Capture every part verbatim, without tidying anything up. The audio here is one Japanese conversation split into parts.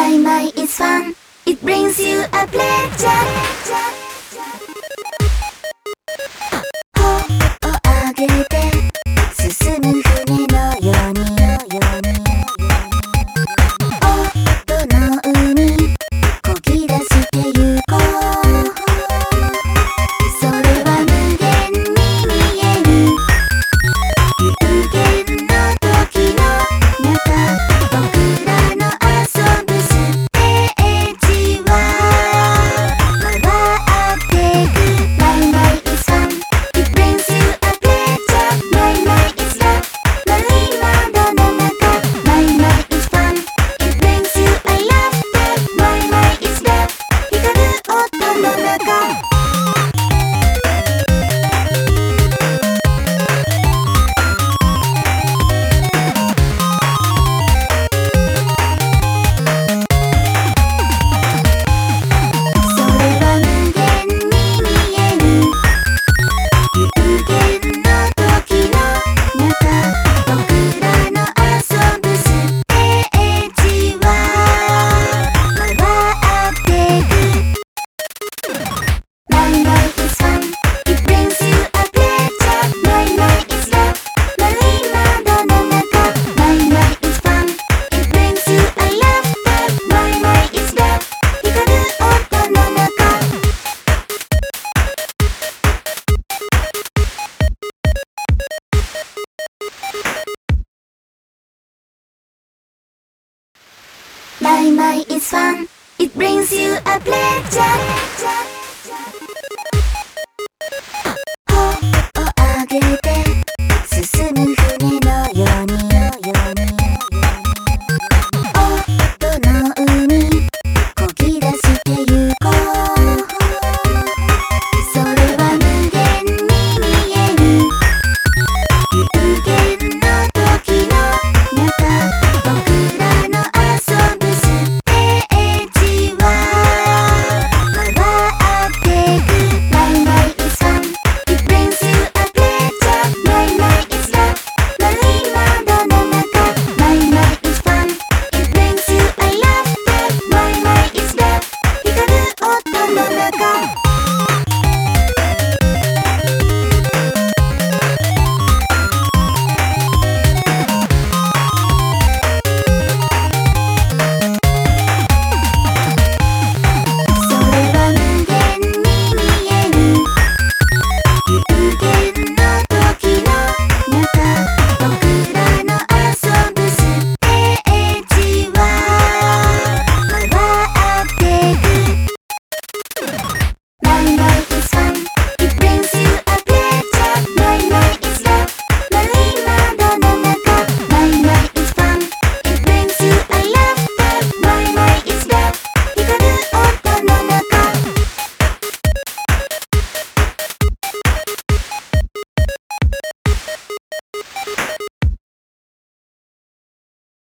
My My is fun. It brings you a pleasure. ほっをあげて進む船のように音の海こぎ出してゆこう。それは無限に見える有限の時の中僕らの遊ぶステージは回ってく。 My My is fun. It brings you a pleasure. My My is love. 丸い窓の中 My My is fun. It brings you a laughter. My My is love. 光る音の中My My is fun. It brings you a pleasure. ほっをあげて進む船のように音の海こぎ出してゆこう。それは無限に見える有限の時の中僕らの遊ぶステージは回ってく。 My My is fun. It brings you a pleasure. My My is love. 丸い窓の中 My My is fun. It brings you a laughter. My My is love. 光る音の中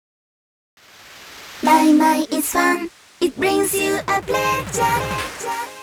My My is fun. It brings you a pleasure.